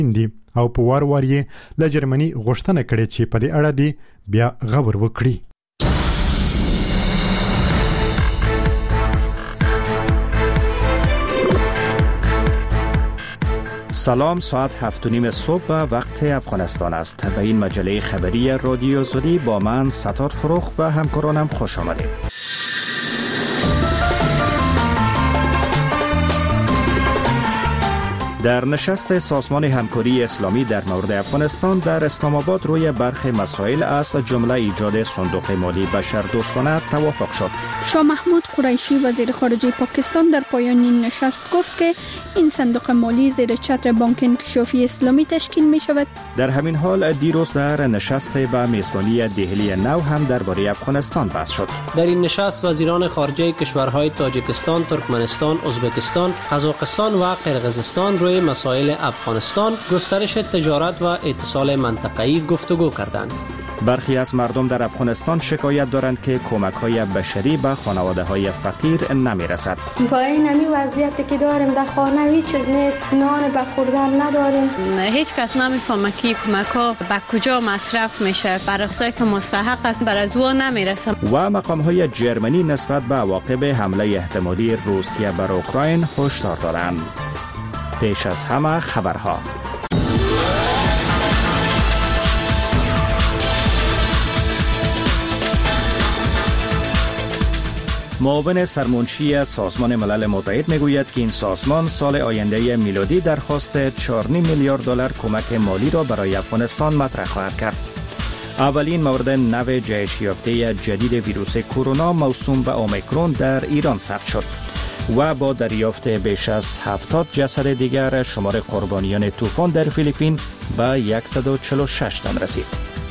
دی او په وار وار یې له جرمني غوښتنه کړې چې په دې اړه دی بیا غور وکړي. سلام، ساعت 7:30 صبح به وقت افغانستان است. به این مجله خبری رادیو زودی با من ستار فروخ و همکارانم خوش آمدید. در نشست سازمان همکاری اسلامی در مورد افغانستان در اسلام آباد روی برخی مسائل از جمله ایجاد صندوق مالی بشردوستانه توافق شد. شاه محمود قریشی وزیر خارجه پاکستان در پایان این نشست گفت که این صندوق مالی زیر چتر بانک انکشافی اسلامی تشکیل می شود. در همین حال دیروز در نشست به میزبانی دهلی نو هم درباره افغانستان بحث شد. در این نشست وزیران خارجه کشورهای تاجیکستان، ترکمنستان، ازبکستان، قزاقستان و قرقیزستان روی مسائل افغانستان، گسترش تجارت و اتصال منطقه‌ای گفتگو کردند. برخی از مردم در افغانستان شکایت دارند که کمک‌های بشری به خانواده‌های فقیر نمی‌رسد. با این وضعیتی که داریم در خانه هیچ چیز نیست، نان به خوردن نداریم. هیچ کس نمی‌فهمه که کمک‌ها به کجا مصرف میشه. برای کسایی که مستحق است بر از او نمی‌رسه. و مقام‌های جرمنی نسبت به عواقب حمله احتمالی روسیه بر اوکراین هشدار دادند. پیش از همه خبرها. معاون سرمنشی سازمان ملل متحد میگوید که این سازمان سال آینده میلادی درخواست 4.5 میلیارد دلار کمک مالی را برای افغانستان مطرح خواهد کرد. اولین مورد نو جهش یافته جدید ویروس کرونا موسوم به اومیکرون در ایران ثبت شد و با دریافت بیش از 70 جسد دیگر شمار قربانیان طوفان در فیلیپین به 146 تن رسید.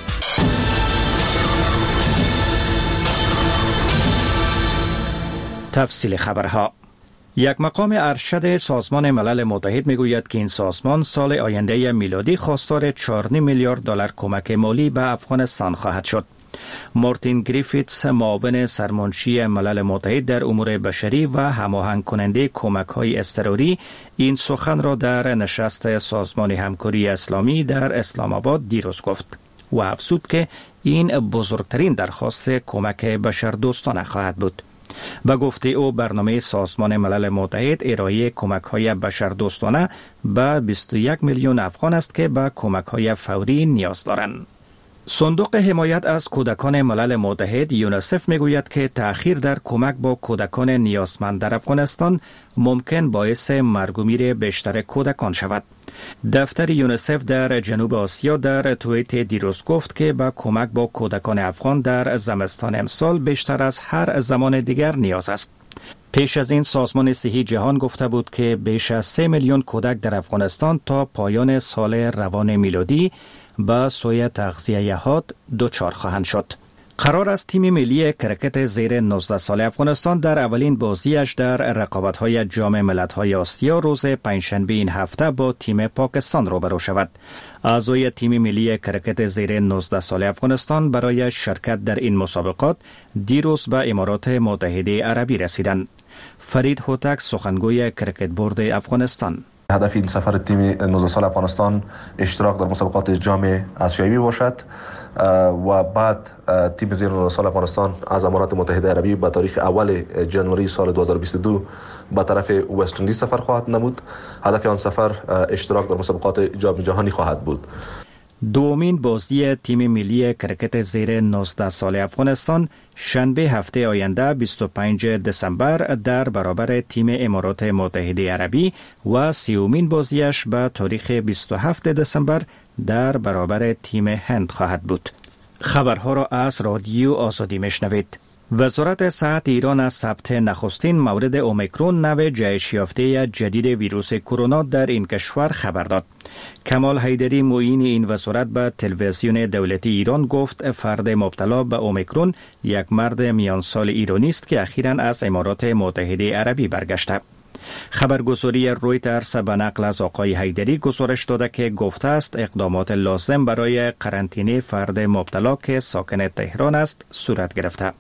تفصیل خبرها. یک مقام ارشد سازمان ملل متحد میگوید که این سازمان سال آینده میلادی خواستار 4.5 میلیارد دلار کمک مالی به افغانستان خواهد شد. مارتین گریفیتس، معاون سرمنشی ملل متحد در امور بشری و هماهنگ کننده کمک‌های اضطراری، این سخن را در نشست سازمان همکاری اسلامی در اسلام آباد دیروز گفت و افزود که این بزرگترین درخواست کمک بشردوستانه خواهد بود. به گفته او برنامه سازمان ملل متحد ارائه کمک‌های بشردوستانه به 21 میلیون افغان است که به کمک‌های فوری نیاز دارند. صندوق حمایت از کودکان ملل متحد یونیسف میگوید که تأخیر در کمک با کودکان نیازمند در افغانستان ممکن باعث مرگ و میر بیشتر کودکان شود. دفتر یونیسف در جنوب آسیا در توییت دیروز گفت که به کمک با کودکان افغان در زمستان امسال بیشتر از هر زمان دیگر نیاز است. پیش از این سازمان صحی جهان گفته بود که بیش از 3 میلیون کودک در افغانستان تا پایان سال روان میلادی با سوی تغذیه حاد دچار خواهند شد. قرار است تیم ملی کرکت زیر 19 سال افغانستان در اولین بازیش در رقابت‌های جام ملت‌های آسیا روز پنجشنبه این هفته با تیم پاکستان روبرو شود. اعضای تیم ملی کرکت زیر 19 سال افغانستان برای شرکت در این مسابقات دیروز به امارات متحده عربی رسیدند. فرید هوتک، سخنگوی کرکت بورد افغانستان: هدف این سفر تیم 19 سال افغانستان اشتراک در مسابقات جام آسیایی باشد و بعد تیم زیر 19 سال افغانستان از امارات متحده عربی به تاریخ اول جنوری سال 2022 به طرف وست اندیز سفر خواهد نمود. هدف آن سفر اشتراک در مسابقات جام جهانی خواهد بود. دومین بازی تیم ملی کرکت زیر 19 سال افغانستان شنبه هفته آینده 25 دسامبر در برابر تیم امارات متحده عربی و سیومین بازیش به تاریخ 27 دسامبر در برابر تیم هند خواهد بود. خبرها را از رادیو آزادی میشنوید. وزارت صحت ایران از ثبت نخستین مورد اومیکرون نو جهش یافته جدید ویروس کرونا در این کشور خبر داد. کمال حیدری، معین این وزارت، به تلویزیون دولتی ایران گفت فرد مبتلا به اومیکرون یک مرد میان سال ایرانی است که اخیراً از امارات متحده عربی برگشته. خبرگزاری رویترز به نقل از آقای حیدری گزارش داده که گفته است اقدامات لازم برای قرنطینه فرد مبتلا که ساکن تهران است صورت گرفته.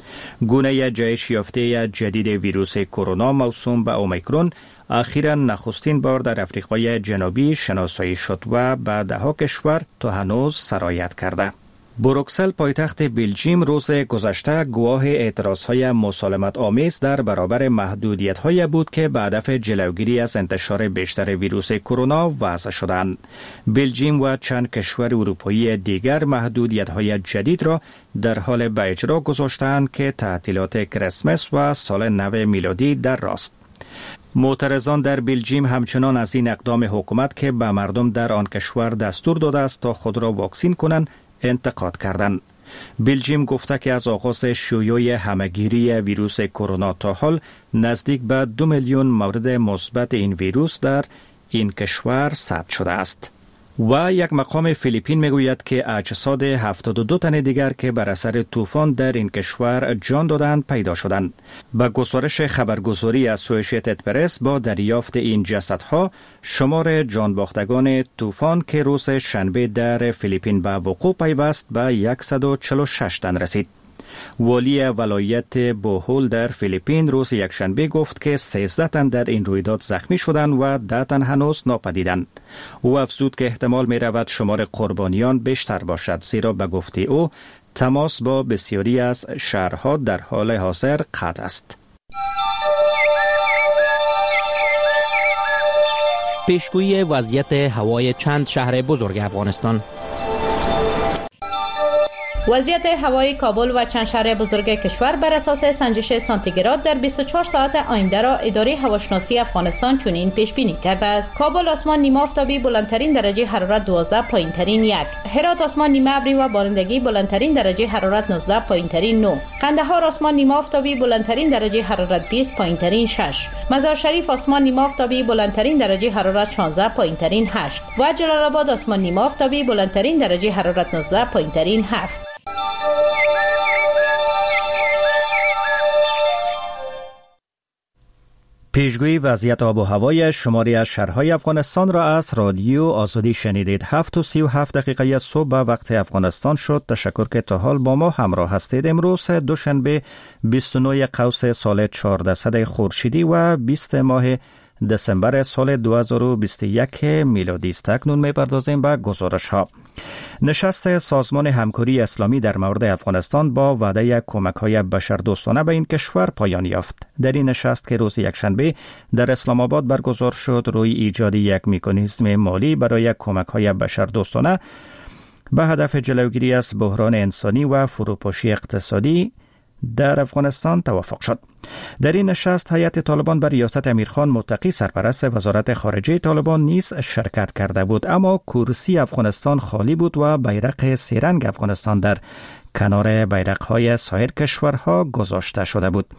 گونه جهش یافته جدید ویروس کرونا موسوم به اومیکرون اخیراً نخستین بار در افریقای جنوبی شناسایی شد و به ده‌ها کشور تا هنوز سرایت کرده. بروکسل پایتخت بلژیم روز گذشته گواه اعتراضهای مسالمت آمیز در برابر محدودیت‌های بود که به هدف جلوگیری از انتشار بیشتر ویروس کرونا وضع شدند. بلژیم و چند کشور اروپایی دیگر محدودیت‌های جدید را در حال به اجرا گذاشتند که تعطیلات کریسمس و سال نو میلادی در راست. معترضان در بلژیم همچنان از این اقدام حکومت که به مردم در آن کشور دستور داده است تا خود را واکسین کنند انتقاد کردند. بلژیم گفته که از آغاز شیوع همه‌گیری ویروس کرونا تا حال نزدیک به 2 میلیون مورد مثبت این ویروس در این کشور ثبت شده است. و یک مقام فیلیپین میگوید که اجساد 72 تن دیگر که بر اثر طوفان در این کشور جان دادند پیدا شدند. با گزارش خبرگزاری اسوسییتد پرس با دریافت این جسدها شمار جان باختگان طوفان که روز شنبه در فیلیپین به وقوع پیوست به 146 تن رسید. والی ولایت بوهول در فیلیپین روز یکشنبه گفت که 13 تن در این رویداد زخمی شدند و 10 تن هنوز ناپدیدند. او افزود که احتمال می رود شمار قربانیان بیشتر باشد، زیرا به گفته او تماس با بسیاری از شهرها در حال حاضر قطع است. پیشگویی وضعیت هوای چند شهر بزرگ افغانستان. وضعیت هوای کابل و چند شهر بزرگ کشور بر اساس سنجش سانتیگراد در 24 ساعت آینده را اداره هواشناسی افغانستان چنین پیش بینی کرده است: کابل آسمان نیمه آفتابی بلندترین درجه حرارت 12، پایینترین 1. هرات آسمان نیمه ابری و بارندگی بلندترین درجه حرارت 19، پایینترین 9. قندهار آسمان نیمه آفتابی بلندترین درجه حرارت 20، پایینترین 6. مزار شریف آسمان نیمه آفتابی بلندترین درجه حرارت 16، پایینترین 8. و جلال آباد آسمان نیمه آفتابی بلندترین درجه حرارت 19، پایینترین 7. پیشگویی وضعیت آب و هوای شماری از شهرهای افغانستان را از رادیو آزادی شنیدید. 7:37 صبح به وقت افغانستان شد. تشکر که تا حال با ما همراه هستید. امروز دوشنبه 29 قوس سال 1400 خورشیدی و 20 ماه دسامبر سال 2021 میلادی است. اکنون می‌پردازیم به گزارش‌ها. نشست سازمان همکاری اسلامی در مورد افغانستان با وعده کمک‌های بشردوستانه به این کشور پایان یافت. در این نشست که روز یکشنبه در اسلام آباد برگزار شد، روی ایجاد یک مکانیزم مالی برای کمک‌های بشردوستانه به هدف جلوگیری از بحران انسانی و فروپاشی اقتصادی در افغانستان توافق شد. در این نشست هیئت طالبان به ریاست امیرخان متقی سرپرست وزارت خارجه طالبان نیز شرکت کرده بود، اما کرسی افغانستان خالی بود و بیرق سه‌رنگ افغانستان در کنار بیرق‌های سایر کشورها گذاشته شده بود.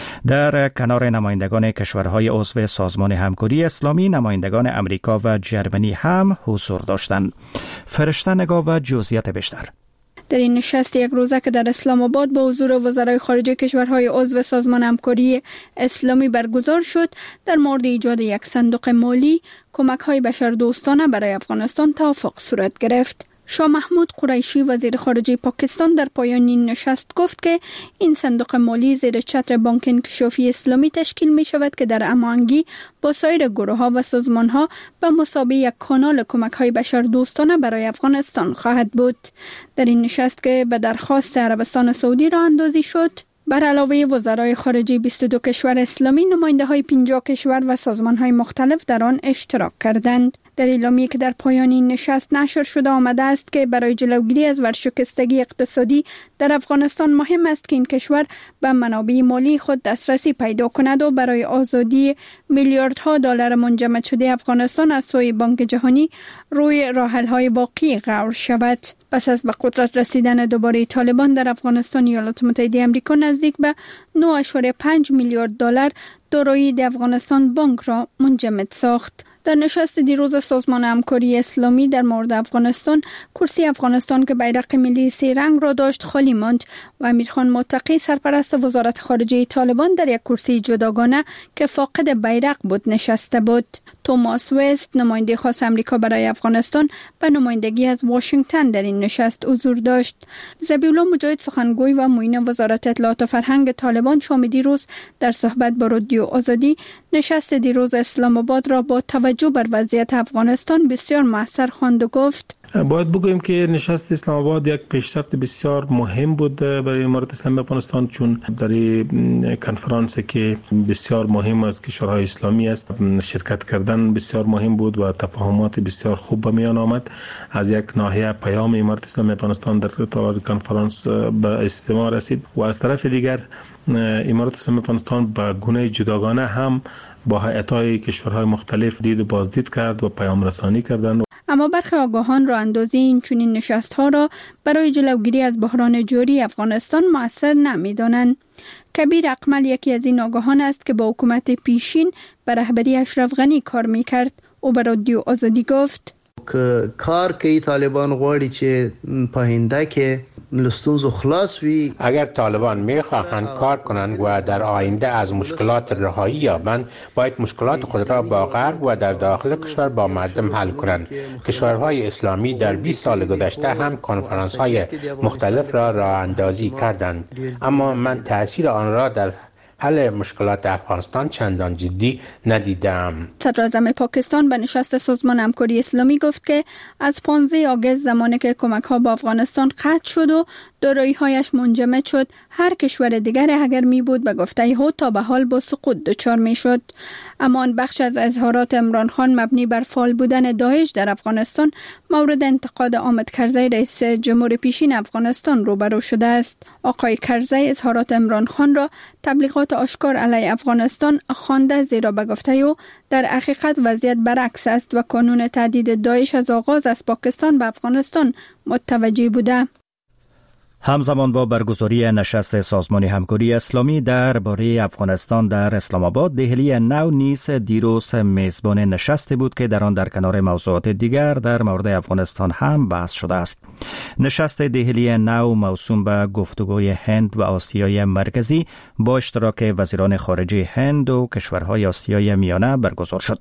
در کنار نمایندگان کشورهای عضو سازمان همکاری اسلامی، نمایندگان امریکا و جرمنی هم حضور داشتند. فرشته نگاه و جزئیات بیشتر. در این نشست یک روزه که در اسلام آباد با حضور وزرای خارجه کشورهای عضو سازمان همکاری اسلامی برگزار شد، در مورد ایجاد یک صندوق مالی کمک‌های بشردوستانه برای افغانستان توافق صورت گرفت. شاه محمود قریشی وزیر خارجه پاکستان در پایان این نشست گفت که این صندوق مالی زیر چتر بانک انکشافی اسلامی تشکیل می شود که در هماهنگی با سایر گروه‌ها و سازمان‌ها به مثابه یک کانال کمک‌های بشردوستانه برای افغانستان خواهد بود. در این نشست که به درخواست عربستان سعودی راه اندازی شد، بر علاوه وزرای خارجه 22 کشور اسلامی، نماینده‌های 50 کشور و سازمان‌های مختلف در آن اشتراک کردند. در اعلامیه‌ای که در پایان این نشست نشر شده آمده است که برای جلوگیری از ورشکستگی اقتصادی در افغانستان مهم است که این کشور به منابع مالی خود دسترسی پیدا کند و برای آزادی میلیاردها دلار منجمد شده افغانستان از سوی بانک جهانی روی راه‌حل‌های واقعی غور شود. پس از به قدرت رسیدن دوباره طالبان در افغانستان، ایالات متحده آمریکا نزدیک به 9.5 میلیارد دلار دارایی افغانستان بانک را منجمد ساخت. در نشست دیروز سازمان همکاری اسلامی در مورد افغانستان، کرسی افغانستان که بیرق ملی 3 رنگ را داشت خالی ماند و امیرخان متقی سرپرست وزارت خارجه طالبان در یک کرسی جداگانه که فاقد بیرق بود نشسته بود. توماس وست، نماینده خاص امریکا برای افغانستان، به نمایندگی از واشنگتن در این نشست حضور داشت. ذبیح‌الله مجاهد، سخنگوی و معین وزارت اطلاعات و فرهنگ طالبان، شام دیروز در صحبت با رادیو آزادی نشست دیروز اسلام آباد را با توجه بر وضعیت افغانستان بسیار موثر خواند و گفت: باید بگوییم که نشست اسلام آباد یک پیشرفت بسیار مهم بود برای امارت اسلامی افغانستان، چون در کنفرانس که بسیار مهم از کشورهای اسلامی است شرکت کردن بسیار مهم بود و تفاهمات بسیار خوب به میان آمد. از یک ناحیه پیام امارت اسلامی افغانستان در کنفرانس به استماع رسید و از طرف دیگر امارت اسلامی افغانستان به گونه جداگانه هم با هیئت‌های کشورهای مختلف دید و بازدید کرد و پیام رسانی کردند. اما برخی آگاهان راه اندازی این چنین نشست‌ها را برای جلوگیری از بحران جاری افغانستان مؤثر نمی‌دانند. کبیر اقمل یکی از این آگاهان است که با حکومت پیشین به رهبری اشرف غنی کار می‌کرد. او به رادیو آزادی گفت: که کار که طالبان غواړي چې پاینده کې لستونزو خلاص وي. اگر طالبان میخواهند کار کنند و در آینده از مشکلات رهایی یابند، باید مشکلات خود را با غرب و در داخل کشور با مردم حل کنند. کشورهای اسلامی در 20 سال گذشته هم کنفرانس های مختلف را راه اندازی کردند، اما من تاثیر آن را در حل مشکلات افغانستان چندان جدی ندیدم. صدراعظم پاکستان به نشست سازمان همکاری اسلامی گفت که از 15 آگوست زمانی که کمک‌ها به افغانستان قطع شد و دارایی‌هایش منجمد شد، هر کشور دیگر اگر می بود به گفته او تا به حال با سقوط دچار می شد. اما آن بخش از اظهارات عمران خان مبنی بر فعال بودن داعش در افغانستان مورد انتقاد حامد کرزی رئیس جمهور پیشین افغانستان روبرو شده است. آقای کرزی اظهارات عمران خان را تبلیغات آشکار علیه افغانستان خوانده، زیرا به گفته او در حقیقت وضعیت برعکس است و کانون تهدید داعش از آغاز از پاکستان به افغانستان متوجه بوده. همزمان با برگزاری نشست سازمان همکاری اسلامی درباره افغانستان در اسلام آباد، دهلی نو نیز دیروز میزبان نشستی بود که در آن در کنار موضوعات دیگر در مورد افغانستان هم بحث شده است. نشست دهلی نو موسوم به گفتگوی هند و آسیای مرکزی با اشتراک وزیران خارجه هند و کشورهای آسیای میانه برگزار شد.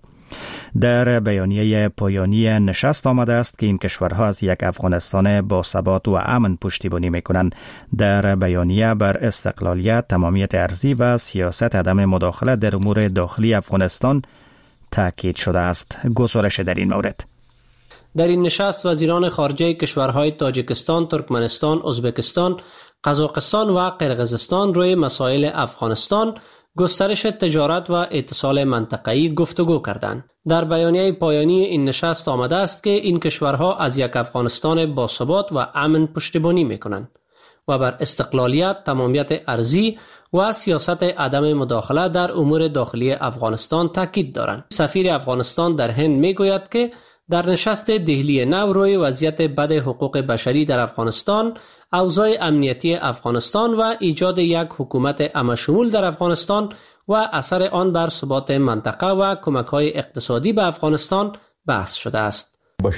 در بیانیه پایانی نشست آمده است که این کشورها از یک افغانستان با ثبات و امن پشتیبانی می‌کنند. در بیانیه بر استقلالیت، تمامیت ارضی و سیاست عدم مداخله در امور داخلی افغانستان تاکید شده است. گزارش در این مورد: در این نشست وزیران خارجه کشورهای تاجیکستان، ترکمنستان، ازبکستان، قزاقستان و قرقیزستان روی مسائل افغانستان، گسترش تجارت و اتصال منطقه‌ای گفتگو کردند. در بیانیه پایانی این نشست آمده است که این کشورها از یک افغانستان باثبات و امن پشتیبانی می‌کنند و بر استقلالیت، تمامیت ارضی و سیاست عدم مداخله در امور داخلی افغانستان تاکید دارند. سفیر افغانستان در هند می‌گوید که در نشست دهلی نو روی وضعیت بد حقوق بشری در افغانستان، اوضاع امنیتی افغانستان و ایجاد یک حکومت همه‌شمول در افغانستان و اثر آن بر ثبات منطقه و کمک‌های اقتصادی به افغانستان بحث شده است.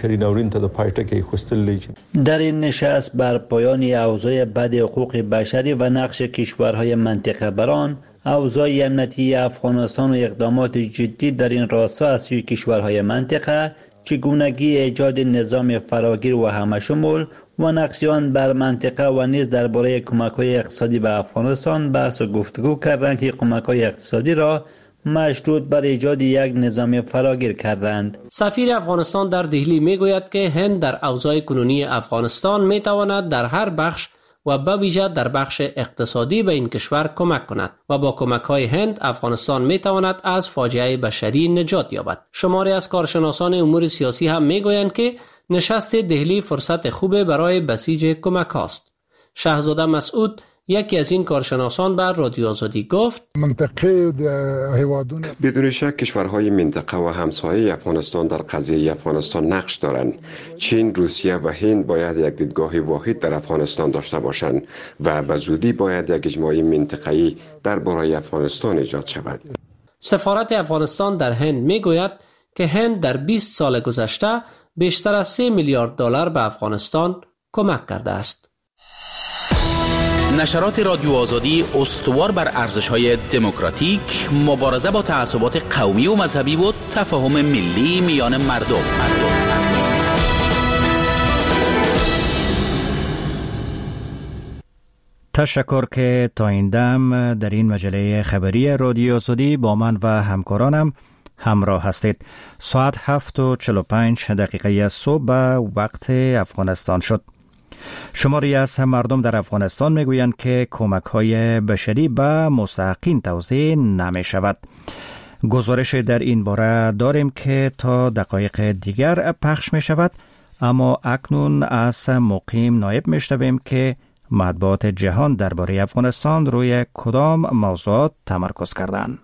در این نشست بر پایان اوضاع بد حقوق بشری و نقش کشورهای منطقه بر آن، اوضاع امنیتی افغانستان و اقدامات جدی در این راستا از سوی کشورهای منطقه، چگونگی ایجاد نظام فراگیر و همه‌شمول و نقش آن بر منطقه و نیز درباره کمک‌های اقتصادی به افغانستان بحث و گفتگو کردند که کمک‌های اقتصادی را مشروط بر ایجاد یک نظام فراگیر کردند. سفیر افغانستان در دهلی میگوید که هند در اوضاع کنونی افغانستان میتواند در هر بخش و به ویژه در بخش اقتصادی به این کشور کمک کند و با کمک‌های هند افغانستان میتواند از فاجعه بشری نجات یابد. شماری از کارشناسان امور سیاسی هم میگویند که نشست دهلی فرصت خوبه برای بسیج کمک است. شهزاده مسعود، یکی از این کارشناسان، بر رادیو آزادی گفت: بدون شک کشورهای منطقه و همسایه افغانستان در قضیه افغانستان نقش دارند. چین، روسیه و هند باید یک دیدگاه واحد در افغانستان داشته باشند و به زودی باید یک اجماع منطقه‌ای درباره افغانستان ایجاد شود. سفارت افغانستان در هند میگوید که هند در 20 سال گذشته بیشتر از 3 میلیارد دلار به افغانستان کمک کرده است. نشرات رادیو آزادی استوار بر ارزش‌های دموکراتیک، مبارزه با تعصبات قومی و مذهبی و تفاهم ملی میان مردم. تشکر که تا این دم در این مجله خبری رادیو آزادی با من و همکارانم همراه هستید. ساعت 7:45 صبح به وقت افغانستان شد. شماری از مردم در افغانستان میگویند که کمک‌های بشری به مستحقین توزیع نمی شود. گزارش در این باره داریم که تا دقایق دیگر پخش می شود، اما اکنون از مقیم نایب می شنویم که مطبوعات جهان درباره افغانستان روی کدام موضوعات تمرکز کردند.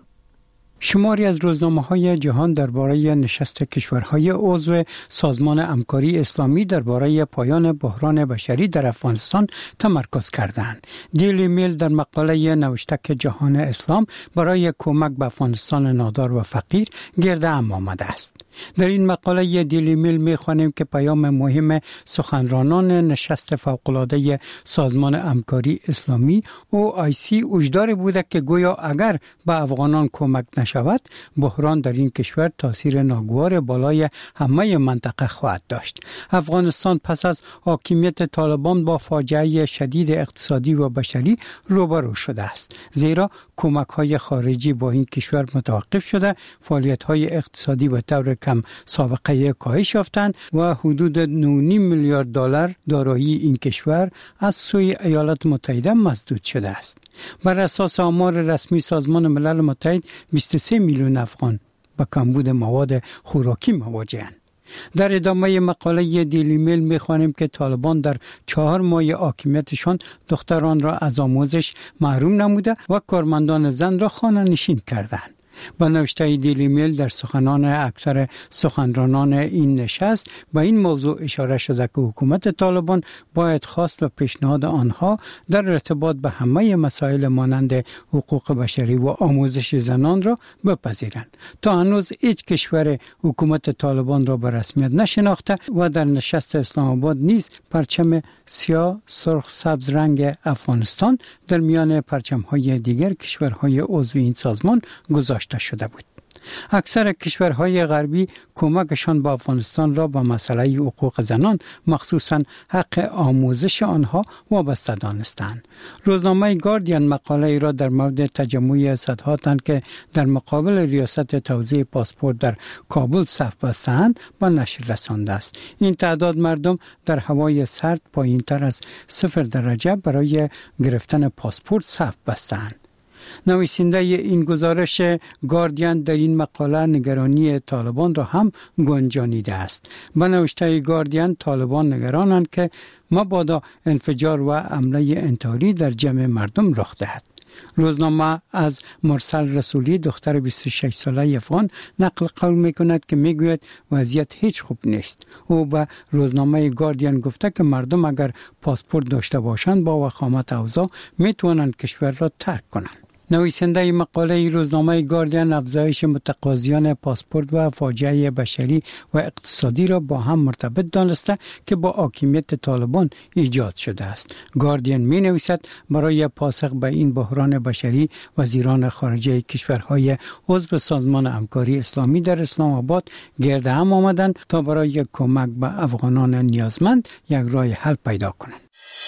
شماری از روزنامه‌های جهان درباره نشست کشورهای عضو سازمان همکاری اسلامی درباره پایان بحران بشری در افغانستان تمرکز کردند. دیلی میل در مقاله نوشته که جهان اسلام برای کمک به افغانستان نادار و فقیر گرد هم آمده است. در این مقاله دیلی میل می‌خوانیم که پیام مهم سخنرانان نشست فوق‌العاده سازمان همکاری اسلامی OIC هشدار بوده که گویا اگر به افغانان کمک شود، بحران در این کشور تاثیر ناگوار بالای همه منطقه خواهد داشت. افغانستان پس از حاکمیت طالبان با فاجعه شدید اقتصادی و بشری روبرو شده است، زیرا کمک‌های خارجی با این کشور متوقف شده، فعالیت‌های اقتصادی به طور کم سابقه کاهش یافتند و حدود 9.5 میلیارد دلار دارایی این کشور از سوی ایالات متحده مسدود شده است. بر اساس آمار رسمی سازمان ملل متحد 23 میلیون افغان با کمبود مواد خوراکی مواجه‌اند. در ادامه مقاله دیلی میل می‌خوانیم که طالبان در 4 ماه حاکمیتشان دختران را از آموزش محروم نموده و کارمندان زن را خانه نشین کردند. با نوشته دیلی میل در سخنان اکثر سخنرانان این نشست به این موضوع اشاره شده که حکومت طالبان باید خواست و پیشنهاد آنها در ارتباط به همه مسائل مانند حقوق بشری و آموزش زنان را بپذیرند. تا هنوز هیچ کشور حکومت طالبان را به رسمیت نشناخته و در نشست اسلام آباد نیز پرچم سیاه، سرخ، سبز رنگ افغانستان در میان پرچم‌های دیگر کشورهای عضو این سازمان گذاشته شده بود. اکثر کشورهای غربی کمکشان به افغانستان را به مسئله حقوق زنان مخصوصاً حق آموزش آنها وابسته دانستند. روزنامه گاردین مقاله ای را در مورد تجمع صدها تن که در مقابل ریاست توزیع پاسپورت در کابل صف بستند به نشر رسانده است. این تعداد مردم در هوای سرد پایین‌تر از 0 درجه برای گرفتن پاسپورت صف بستند. نویسنده این گزارش گاردین در این مقاله نگرانی طالبان را هم گنجانیده است. به نوشته گاردین، طالبان نگرانند که مبادا انفجار و حمله انتحاری در جمع مردم رخ دهد. روزنامه از مرسل رسولی، دختر 26 ساله افغان، نقل قول میکند که میگوید وضعیت هیچ خوب نیست. او به روزنامه گاردین گفته که مردم اگر پاسپورت داشته باشند با وخامت اوضاع میتوانند کشور را ترک کنند. نویسنده مقاله روزنامه گاردین افزایش متقاضیان پاسپورت و فاجعه بشری و اقتصادی را با هم مرتبط دانسته که با حاکمیت طالبان ایجاد شده است. گاردین می نویسد برای پاسخ به این بحران بشری وزیران خارجه کشورهای عضو سازمان همکاری اسلامی در اسلام آباد گرد هم آمدند تا برای کمک به افغانان نیازمند یک راه حل پیدا کنند.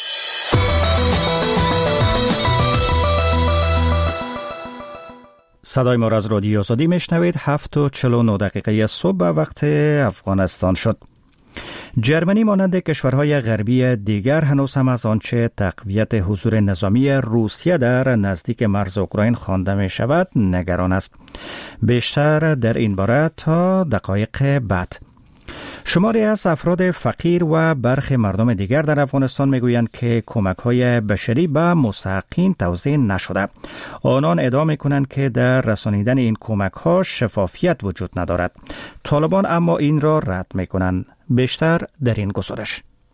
صدای ما را از رادیو آزادی میشنوید. 7:49 صبح به وقت افغانستان شد. جرمنی مانند کشورهای غربی دیگر هنوز هم از آنچه تقویت حضور نظامی روسیه در نزدیک مرز اوکراین خوانده می شود نگران است. بیشتر در این باره تا دقایق بعد. شماری از افراد فقیر و برخی مردم دیگر در افغانستان میگویند که کمک‌های بشری به مستحقین توزیع نشده. آنان ادعا می‌کنند که در رسانیدن این کمک‌ها شفافیت وجود ندارد. طالبان اما این را رد می‌کنند. بیشتر در این گزارش.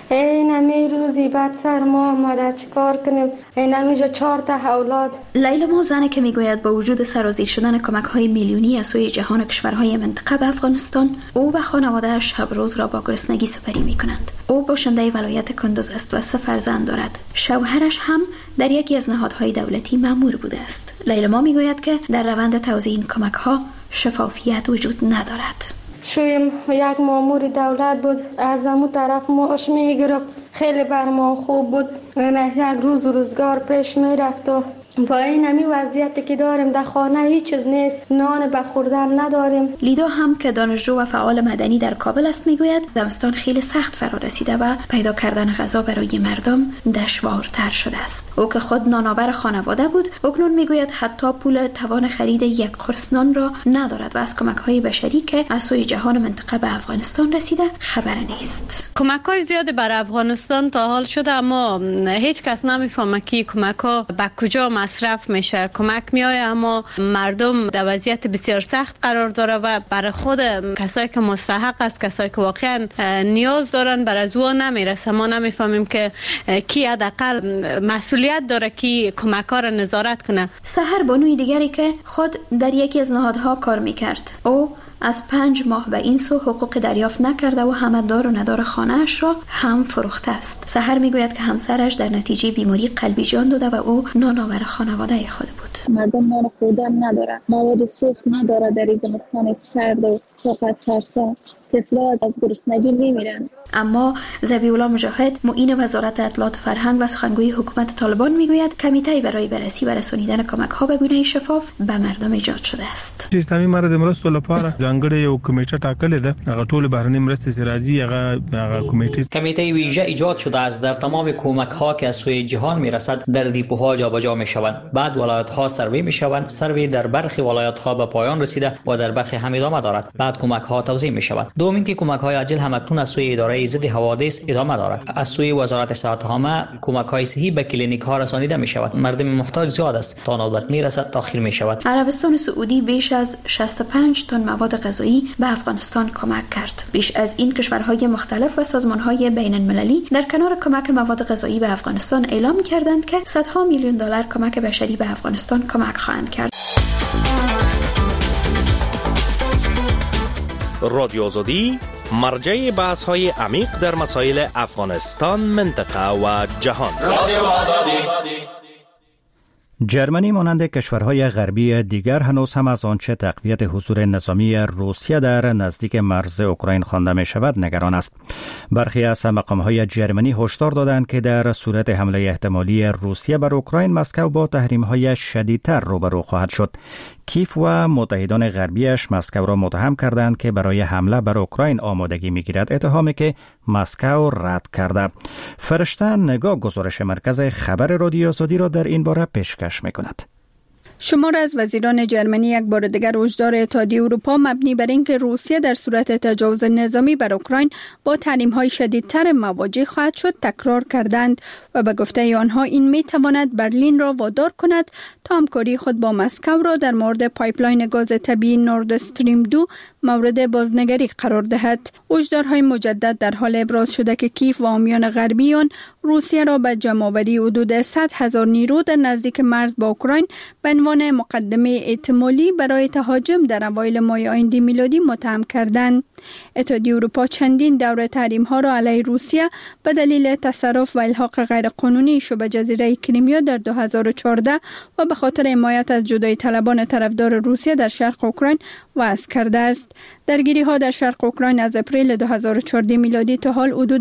این همی روزی بعد سر ما آمده چیکار کنیم؟ این همیجا 4 تا اولاد. لیلا زنی که میگوید با وجود سرازیر شدن کمک‌های میلیونی از سوی جهان کشورهای منطقه به افغانستان، او و خانواده‌اش شب روز را با گرسنگی سپری می‌کنند. او باشنده ولایت کندوز است و 3 فرزند دارد. شوهرش هم در یکی از نهادهای دولتی مأمور بوده است. لیلا میگوید که در روند توزیع این کمک‌ها شفافیت وجود ندارد. شویم یک مأمور دولت بود، از اون طرف معاش میگرفت، خیلی بر ما خوب بود، یک روز روزگار پیش میرفت و با این همی وضعیتی که داریم در خانه هیچ چیز نیست، نان به خوردن نداریم. لیدا هم که دانشجو و فعال مدنی در کابل است میگوید زمستان خیلی سخت فرا رسیده و پیدا کردن غذا برای مردم دشوارتر شده است. او که خود نانآور خانواده بود، اکنون میگوید حتی پول توان خرید یک قرص نان را ندارد و از کمک‌های بشری که از سوی جهان منطقه به افغانستان رسیده خبر نیست. کمک‌های زیاد بر افغانستان تا حال شده، اما هیچ کس نمیفهمه که کمک‌ها به کجا مصرف میشه. کمک میایه اما مردم در وضعیت بسیار سخت قرار داره و برای خود کسایی که مستحق است، کسایی که واقعا نیاز دارن، بر از او نمیرسه. ما نمیفهمیم که کی حداقل مسئولیت داره که کمک‌ها را نظارت کنه. سحر بانوی دیگری که خود در یکی از نهادها کار میکرد، او از 5 ماه به این سو حقوق دریافت نکرده و همه دار و ندار خانه‌اش را هم فروخته است. سحر میگوید که همسرش در نتیجه بیماری قلبی جان داده و او نانآور خانواده خود بود. مردم نان خوردن نداره، مواد سوخت نداره، در زمستان سرد و طاقت فرسا طفلا از گرسنگی میمیرن. اما ذبیح‌الله مجاهد، معین وزارت اطلاعات فرهنگ و سخنگوی حکومت طالبان میگوید کمیته برای بررسی و رسانیدن کمک‌ها به گونه شفاف به مردم ایجاد شده است. اسلامي مراد مرستو لپاره ځانګړی یو کمیټه ټاکلې ده. هغه ټول بهرنۍ مرستې چې راځي هغه کمیته ویژه ایجاد شده است. در تمام کمک‌ها که از سوی جهان میرسد در دیپوها جابجا میشوند. بعد ولایت‌ها سروی میشوند. سروی در برخی ولایت‌ها به پایان رسیده و در برخی هم ادامه دارد. بعد کمک‌ها توزیع میشوند. دوم اینکه کمک‌های عاجل همکنون از سوی اداره ضد حوادث ادامه دارد. از سوی وزارت صحت عامه کمک‌های صحی به کلینیک‌ها رسانیده می‌شود. مردم محتاج زیاد است، تا نوبت میرسد تأخیر می‌شود. عربستان سعودی بیش از 65 تن مواد غذایی به افغانستان کمک کرد. بیش از این کشورهای مختلف و سازمان‌های بین‌المللی در کنار کمک مواد غذایی به افغانستان اعلام کردند که صدها میلیون دلار کمک بشری به افغانستان کمک خواهند کرد. رادیو آزادی مرجع بحث‌های عمیق در مسائل افغانستان، منطقه و جهان. رادیو آزادی. جرمنی مانند کشورهای غربی دیگر هنوز هم از آنچه تقویت حضور نظامی روسیه در نزدیک مرز اوکراین خوانده می شود نگران است. برخی از مقام‌های جرمنی هشدار دادند که در صورت حمله احتمالی روسیه بر اوکراین، مسکو با تحریم‌های شدیدتر روبرو خواهد شد. کیف و متحدان غربیش مسکو را متهم کردند که برای حمله بر اوکراین آمادگی می‌گیرد، اتهامی که مسکو رد کرده. فرشته نگاه گزارش مرکز خبر رادیو آزادی را در این باره پیشکش می‌کند. شمار از وزیران جرمنی یک بار دیگر هشدار اتحادیه اروپا مبنی بر اینکه روسیه در صورت تجاوز نظامی بر اوکراین با تحریم‌های شدیدتر مواجه خواهد شد تکرار کردند و به گفته آنها این می‌تواند برلین را وادار کند تا همکاری خود با مسکو را در مورد پایپلاین گاز طبیعی نورد استریم 2 مورد بازنگری قرار دهد. هشدارهای مجدد در حال ابراز شده که کیف و حامیان غربی آن روسیه را به جمع‌آوری حدود 100,000 نیرو در نزدیک مرز با اوکراین به عنوان مقدمه احتمالی برای تهاجم در اوایل ماه آینده میلادی متهم کردند. اتحادیه اروپا چندین دوره تحریم‌ها را علیه روسیه به دلیل تصرف و الحاق غیرقانونی شبه جزیره کریمیا در 2014 و به خاطر حمایت از جدایی طلبان طرفدار روسیه در شرق اوکراین وضع کرده است. درگیری‌ها در شرق اوکراین از اپریل 2014 میلادی تا حال حدود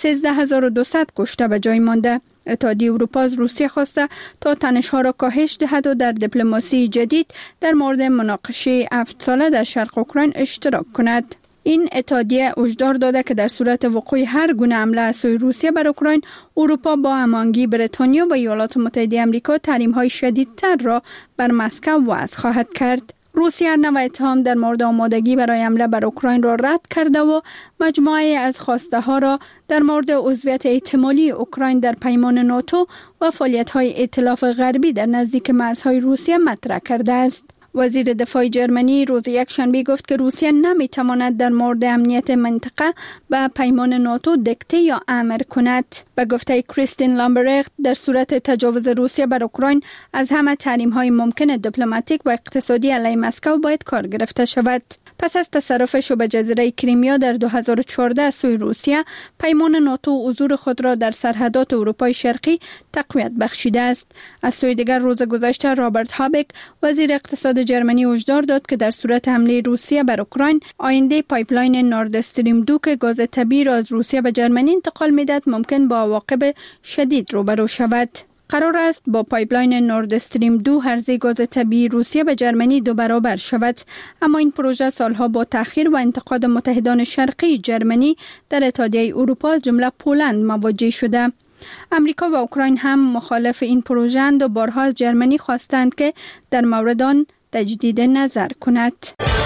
13200 کشته به جای مانده. اتحادیه اروپا از روسیه خواسته تا تنش‌ها را کاهش دهد و در دیپلماسی جدید در مورد مناقشه 7 ساله در شرق اوکراین اشتراک کند. این اتحادیه هشدار داده که در صورت وقوع هر گونه حمله از سوی روسیه بر اوکراین، اروپا با هماهنگی بریتانیا و ایالات متحده آمریکا تحریم‌های شدیدتر را بر مسکو وضع خواهد کرد. روسیه نوع اتهام در مورد آمادگی برای حمله بر اوکراین را رد کرده و مجموعه از خواسته ها را در مورد عضویت احتمالی اوکراین در پیمان ناتو و فعالیت‌های ائتلاف غربی در نزدیک مرزهای روسیه مطرح کرده است. وزیر دفاع جرمنی روز یکشنبه گفت که روسیه نمیتواند در مورد امنیت منطقه به پیمان ناتو دکته یا امر کند. به گفته کریستین لامبرخت، در صورت تجاوز روسیه بر اوکراین از همه تحریم‌های ممکن دیپلماتیک و اقتصادی علیه مسکو باید کار گرفته شود. پس از تصرفش به جزیره کریمیا در 2014 از سوی روسیه، پیمان ناتو حضور خود را در سرحدات اروپای شرقی تقویت بخشیده است. از سوی دیگر روز گذشته رابرت هابک، وزیر اقتصاد جرمنی، هشدار داد که در صورت حمله روسیه بر اوکراین، آینده پایپلاین نورد استریم 2 که گاز طبیعی را از روسیه به جرمنی انتقال می‌دهد ممکن با عواقب شدید روبرو شود. قرار است با پایپلاین نورد استریم 2 عرضه گاز طبیعی روسیه به جرمنی 2 برابر شود، اما این پروژه سالها با تأخیر و انتقاد متحدان شرقی جرمنی در اتحادیه اروپا از جمله پولند مواجه شده. امریکا و اوکراین هم مخالف این پروژه اند و بارها از جرمنی خواستند که در مورد آن تجدید نظر کند.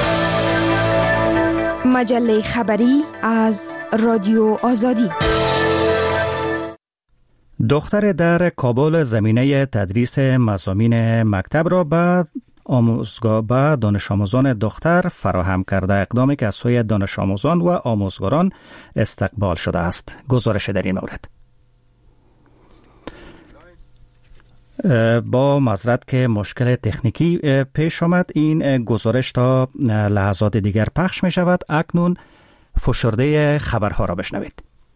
مجله خبری از رادیو آزادی. دختر در کابل زمینه تدریس مضامین مکتب را به دانش آموزان دختر فراهم کرده، اقدامی که از سوی دانش آموزان و آموزگاران استقبال شده است. گزارش در این مورد با معذرت که مشکل تکنیکی پیش آمد، این گزارش تا لحظات دیگر پخش می شود. اکنون فشرده خبرها را بشنوید.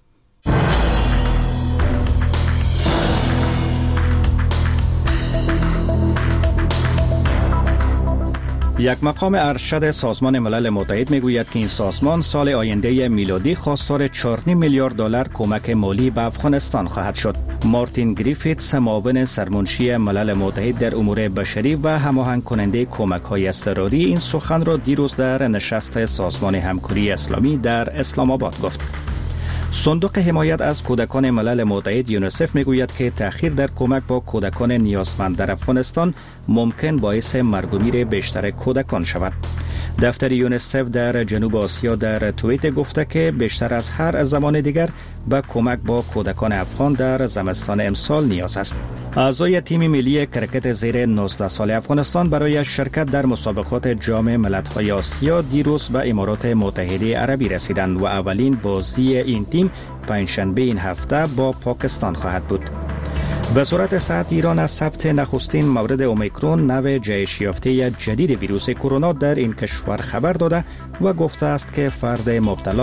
یک مقام ارشد سازمان ملل متحد میگوید که این سازمان سال آینده میلادی خواستار 4.5 میلیارد دلار کمک مالی به افغانستان خواهد شد. مارتین گریفیتس، معاون سرمنشی ملل متحد در امور بشری و هماهنگ کننده کمک‌های اضطراری، این سخن را دیروز در نشست سازمان همکاری اسلامی در اسلام آباد گفت. صندوق حمایت از کودکان ملل متحد یونیسف میگوید که تأخیر در کمک با کودکان نیازمند در افغانستان ممکن باعث مرگ و میر بیشتر کودکان شود. دفتر یونیسف در جنوب آسیا در توییت گفته که بیشتر از هر زمان دیگر به کمک با کودکان افغان در زمستان امسال نیاز است. اعضای تیم ملی کرکت زیر 19 سال افغانستان برای شرکت در مسابقات جام ملت‌های آسیا دیروز به امارات متحده عربی رسیدند و اولین بازی این تیم پنجشنبه این هفته با پاکستان خواهد بود. وزارت صحت ایران از ثبت نخستین مورد اومیکرون، نوع جهش یافته جدید ویروس کرونا در این کشور خبر داده و گفته است که فرد مبتلا